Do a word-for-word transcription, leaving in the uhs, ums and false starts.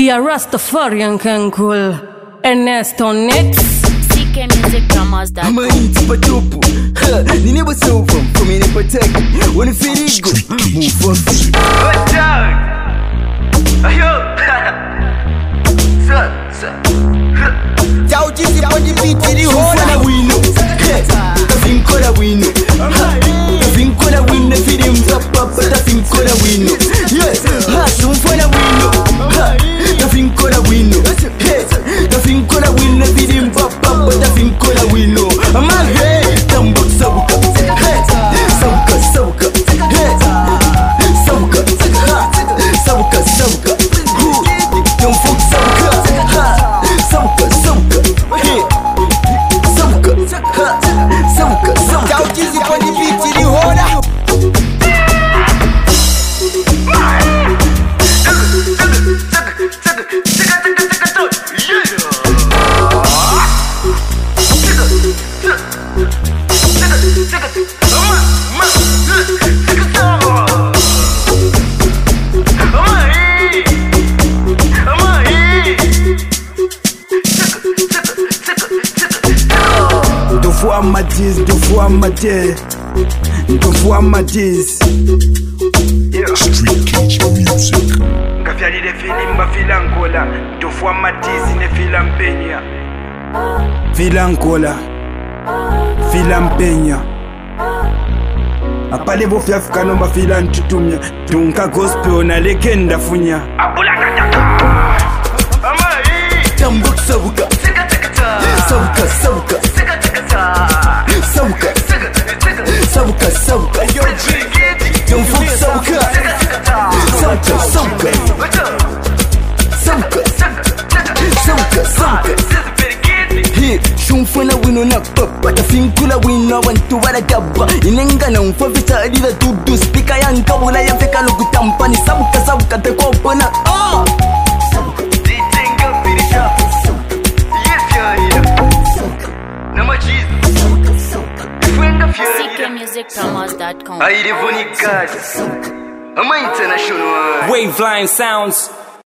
Be a Rastafarian can cool. Ernesto next. C K Music Dramas dot com. Maiti patupu Nini basuva Kumini pateki Wani firigo Move on What's down? Ayo Sir, sir Ciao Jizzy on the beat Ili hona wino Tafinkora wino Tafinkora wino Firi mzapapa Tafinkora wino Yes Ha Tumfona wino Tafinkora wino Tafinkora wino Firi mzapapa Tafinkora wino Amage Tambok sabuka Sabuka sabuka Sabuka Sabuka Sabuka Don't fuck sabuka Sabuka Sabuka Sabuka Sabuka Sabuka Ciao Jizzy on the beat Ili hona Deux fois ma dix, deux fois ma dix, deux fois ma dix. Street Cage Music. Ngafiali de filim ba filangola Deux fois ma dix ne filam penya Filancola, Filampenya. Apale bo fiaf kanomba filan tutumya. Tunka gospel na legenda funya. Abula kataka Amai Tambok sabuka, Sika sika ta sabuka sabuka, Sika sika ta sabuka, Sika sika sabuka sabuka. Yo jigeti Don't fuck sabuka, Sika sika ta sabuka sabuka, What's up? sabuka, sabuka sabuka. Hey, shumfuna wino na papa Tafinkula wino wantu wala gaba Inenga na mfafisa adida dudu Speaker ya nkabula ya feka lugu tampani Sabuka sabuka te kwa upana Ah! Ditinga finisha Yes, yeah, yeah Nama Jesus Ifwenga C K fiori Music Dramas dot com. Aire voni gaza Ama international Waveline Sounds.